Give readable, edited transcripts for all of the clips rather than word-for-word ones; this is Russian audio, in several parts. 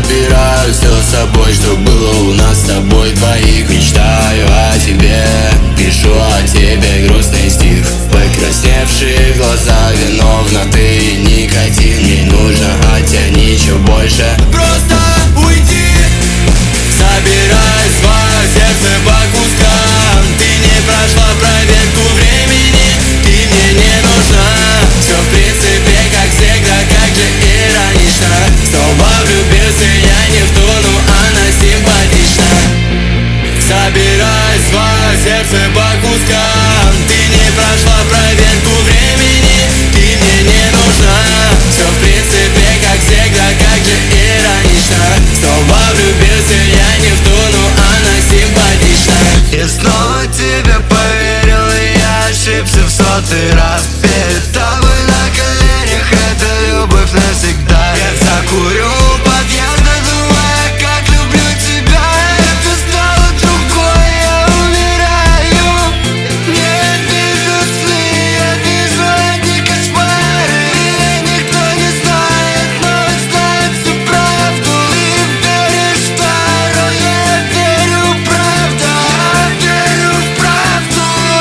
Собираю все с собой, что было у нас с тобой двоих. Мечтаю о тебе, пишу о тебе грустный стих. Покрасневшие глаза, виновна ты и никотин. Не нужно от тебя ничего больше, просто уйди. Собирай свое сердце по кускам. Ты не прошла проверку времени, ты мне не нужна. Все в принципе как всегда, как же иронично. Снова влюбился я не в ту, но она симпатична. Собирай свое сердце по кускам. Ты не прошла проверку времени, ты мне не нужна. Все в принципе как всегда, как же иронично. Снова влюбился я не в ту, но она симпатична. Я снова тебе поверил, и я ошибся в 100-й раз. Перед тобой на коленях, это любовь навсегда. Я закурю у подъезда, думая, как люблю тебя. Это стало другой, я умираю. Я вижу сны, я вижу одни кошмары. Меня никто не знает, но знает всю правду. Ты веришь в Тару, я верю в правду. Я верю в правду.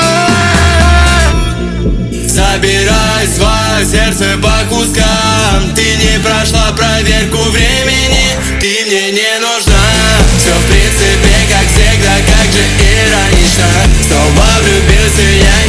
Собирай свое сердце по кускам. Ты не прошла проверку времени, ты мне не нужна. Все в принципе как всегда, как же иронично. Снова влюбился я